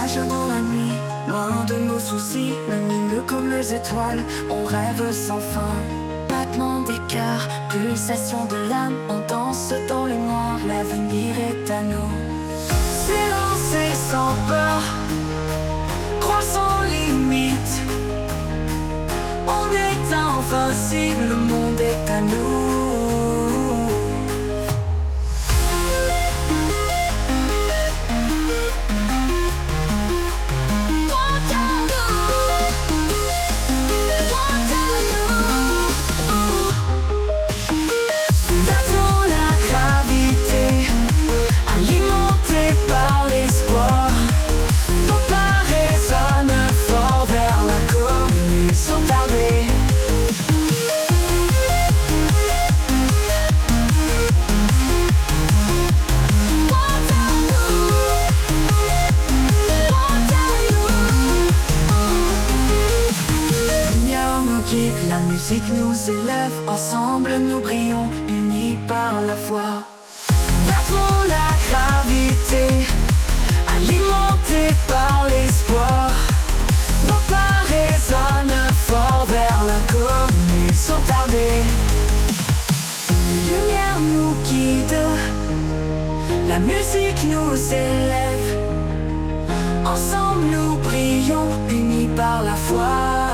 nage dans la nuit, loin de nos soucis, lumineux comme les étoiles, on rêve sans fin. Battement des cœurs, pulsation de l'âme, on danse dans le noir, l'avenir est à nous. S'élancer sans peur, croire sans limite, on est invincible, le monde est à nous. La musique nous élève, ensemble nous brillons, unis par la foi. Battons la gravité, alimentés par l'espoir. Nos pas résonnent fort vers l'inconnu sans tarder. Une lumière nous guide, la musique nous élève. Ensemble nous brillons, unis par la foi.